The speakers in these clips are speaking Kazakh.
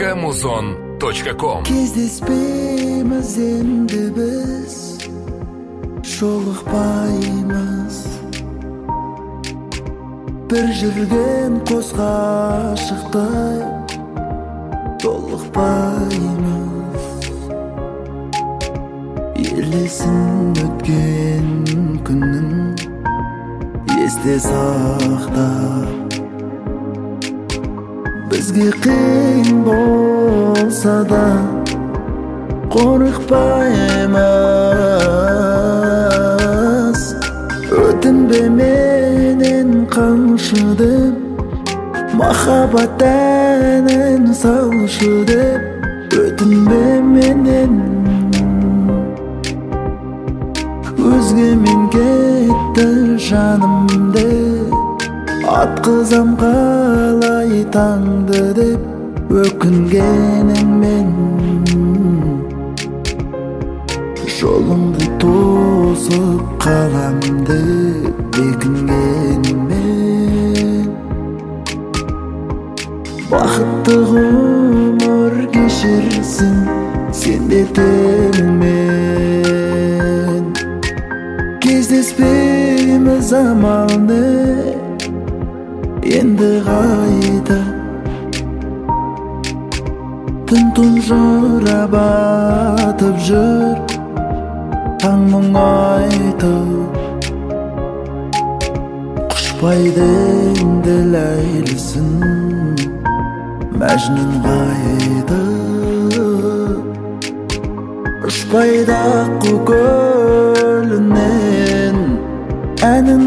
www.muzon.com. Кездеспейміз енді біз, жолықпаймыз. Бір жүрген қос ғашықтай толықпаймыз. Елесін өткен күннің есте сақтап, бізге қиын болса да қорықпаймыз. Өтінбе менен қамшы деп, махаббат әнін салшы деп. Өтінбе менен өзгемен кетті жанымды, атқызам қалай таңды деп. Өкінгеніңмен жолыңды тосып қалам деп бекінгеніңмен. Бақытты ғұмыр кешірсін сен де теңмен. Кездеспейміз амал не, енді қайда түн тұнжыра батып жүр, таң мұң айтып. Құшпайды енді ләйлісін, мәжнүн қайда. Ұшпайды аққу көлінен әнін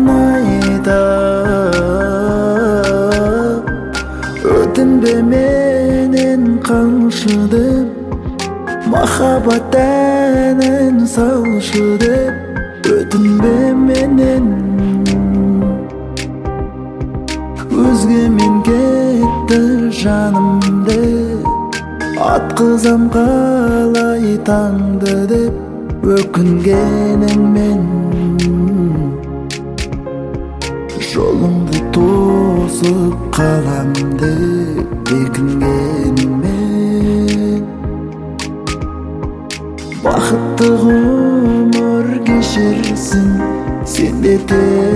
айтып. Өтінбе менен қамшы деп, махаббат әнін салшы деп. Өтінбе менен өзгемен кетті жанымды, атқызам қалай таңды деп. Өкінгеніңмен жолыңды тосып қалам деп бекінгеніңмен. Бақытты ғұмыр кешірсін сен де